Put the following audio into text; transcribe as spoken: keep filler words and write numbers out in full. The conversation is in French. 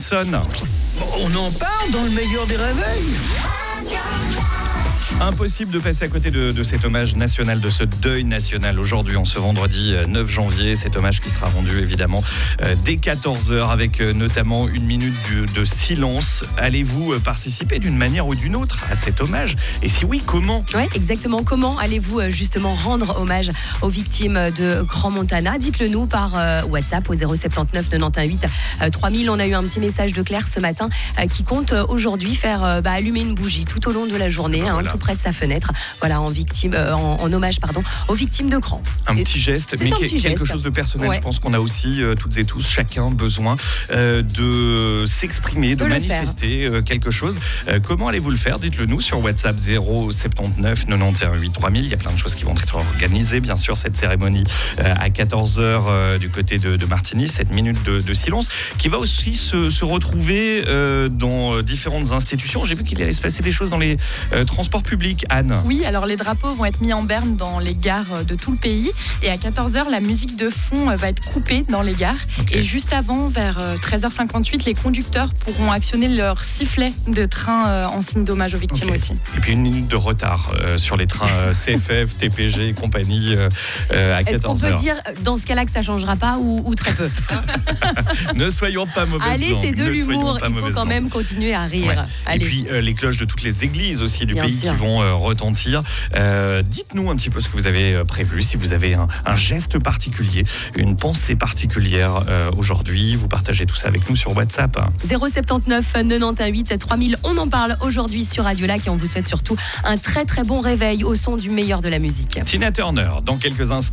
Sonne. On en parle dans le meilleur des réveils. Impossible de passer à côté de, de cet hommage national, de ce deuil national aujourd'hui, en ce vendredi neuf janvier. Cet hommage qui sera rendu évidemment euh, dès quatorze heures avec euh, notamment une minute de, de silence. Allez-vous euh, participer d'une manière ou d'une autre à cet hommage? Et si oui, comment? Oui, exactement. Comment allez-vous euh, justement rendre hommage aux victimes de Grand Montana? Dites-le nous par euh, WhatsApp au zéro sept neuf quatre-vingt-dix-huit euh, trois mille. On a eu un petit message de Claire ce matin euh, qui compte euh, aujourd'hui faire euh, bah, allumer une bougie tout au long de la journée, hein, voilà. tout près de sa fenêtre, voilà, en victime, euh, en, en hommage pardon, aux victimes de Grand. Un Et petit geste, c'est mais un qui est petit quelque geste. chose de personnel. Ouais. Je pense qu'on a aussi, euh, toutes et tous, chacun besoin euh, de s'exprimer, de, De le manifester euh, quelque chose. Euh, comment allez-vous le faire? Dites-le nous sur WhatsApp zéro sept neuf quatre-vingt-dix-huit trois mille. Il y a plein de choses qui vont être organisées. Bien sûr, cette cérémonie euh, à quatorze heures euh, du côté de, de Martigny, cette minute de, de silence, qui va aussi se, se retrouver euh, dans différentes institutions. J'ai vu qu'il allait se passer des choses dans les euh, transports publics. Anne. Oui, alors les drapeaux vont être mis en berne dans les gares de tout le pays. Et à quatorze heures, la musique de fond va être coupée dans les gares. Okay. Et juste avant, vers treize heures cinquante-huit, les conducteurs pourront actionner leur sifflet de train en signe d'hommage aux victimes Okay. aussi. Et puis une minute de retard euh, sur les trains euh, C F F, T P G et compagnie euh, euh, à Est-ce qu'on quatorze heures. peut dire dans ce cas-là que ça ne changera pas ou, ou très peu? Ne soyons pas mauvais. Allez, c'est de l'humour. Il faut quand même continuer à rire. Ouais. Allez. Et puis euh, les cloches de toutes les églises aussi du Bien pays sûr. qui vont euh, retentir. Euh, dites-nous un petit peu ce que vous avez euh, prévu, si vous avez un, un geste particulier, une pensée particulière euh, aujourd'hui. Vous partagez tout ça avec nous sur WhatsApp. zéro sept neuf quatre-vingt-dix-huit trois mille. On en parle aujourd'hui sur Radio Lac et on vous souhaite surtout un très très bon réveil au son du meilleur de la musique. Tina Turner, dans quelques instants.